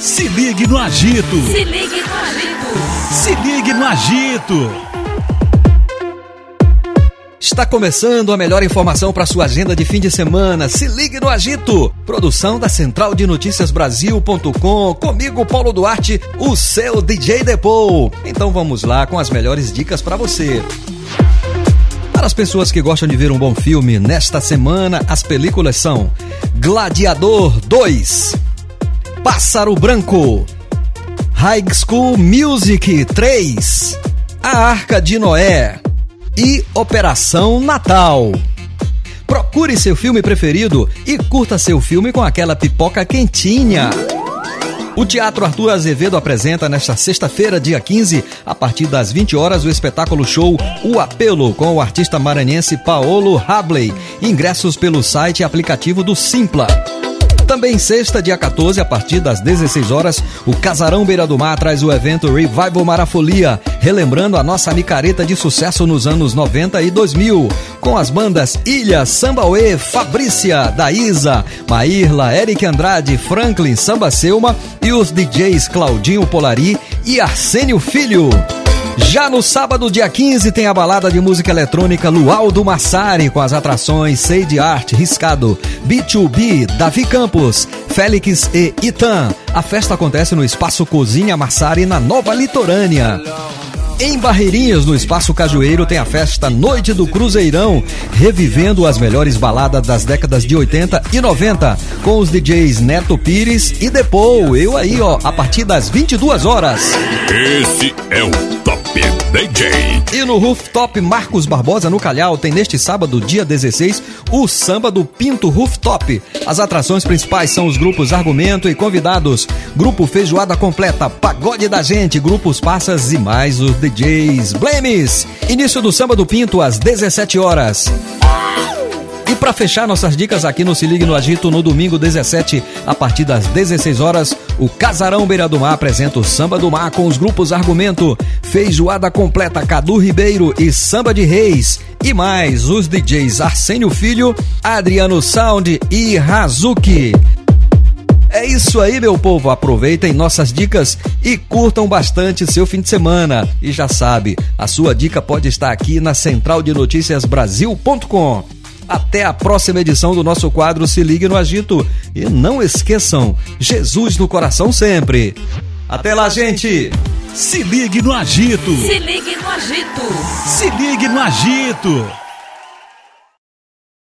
Se ligue no agito. Se ligue no agito. Se ligue no agito. Está começando a melhor informação para sua agenda de fim de semana. Se ligue no agito. Produção da Central de Notícias Brasil.com. Comigo, Paulo Duarte, o seu DJ Depou. Então vamos lá com as melhores dicas para você. Para as pessoas que gostam de ver um bom filme, nesta semana as películas são Gladiador 2, Pássaro Branco, High School Music 3, A Arca de Noé e Operação Natal. Procure seu filme preferido e curta seu filme com aquela pipoca quentinha. O Teatro Arthur Azevedo apresenta nesta sexta-feira, dia 15, a partir das 20 horas, o espetáculo show O Apelo, com o artista maranhense Paolo Habley. Ingressos pelo site e aplicativo do Simpla. Também sexta, dia 14, a partir das 16 horas, o Casarão Beira do Mar traz o evento Revival Marafolia, relembrando a nossa micareta de sucesso nos anos 90 e 2000, com as bandas Ilha, Sambauê, Fabrícia, Daísa, Maírla, Eric Andrade, Franklin, Samba Selma e os DJs Claudinho Polari e Arsênio Filho. Já no sábado, dia 15, tem a balada de música eletrônica Luau do Massari, com as atrações Sade Art, Riscado, B2B, Davi Campos, Félix e Itan. A festa acontece no Espaço Cozinha Massari, na Nova Litorânea. Em Barreirinhas, no Espaço Cajueiro, tem a festa Noite do Cruzeirão, revivendo as melhores baladas das décadas de 80 e 90, com os DJs Neto Pires e Depou, eu aí, a partir das 22 horas. Esse é o Top DJ. E no Rooftop Marcos Barbosa, no Calhau, tem neste sábado, dia 16, o Samba do Pinto Rooftop. As atrações principais são os grupos Argumento e convidados, Grupo Feijoada Completa, Pagode da Gente, Grupos Passas e mais os DJs Blemes. Início do Samba do Pinto às 17 horas. E para fechar nossas dicas aqui no Se Ligue no Agito, no domingo 17, a partir das 16 horas, o Casarão Beira do Mar apresenta o Samba do Mar com os grupos Argumento, Feijoada Completa, Cadu Ribeiro e Samba de Reis. E mais os DJs Arsênio Filho, Adriano Sound e Hazuki. É isso aí, meu povo, aproveitem nossas dicas e curtam bastante seu fim de semana. E já sabe, a sua dica pode estar aqui na Central de Notícias Brasil.com. Até a próxima edição do nosso quadro Se Ligue no Agito. E não esqueçam, Jesus no coração sempre. Até lá, gente! Se ligue no agito! Se ligue no agito! Se ligue no agito!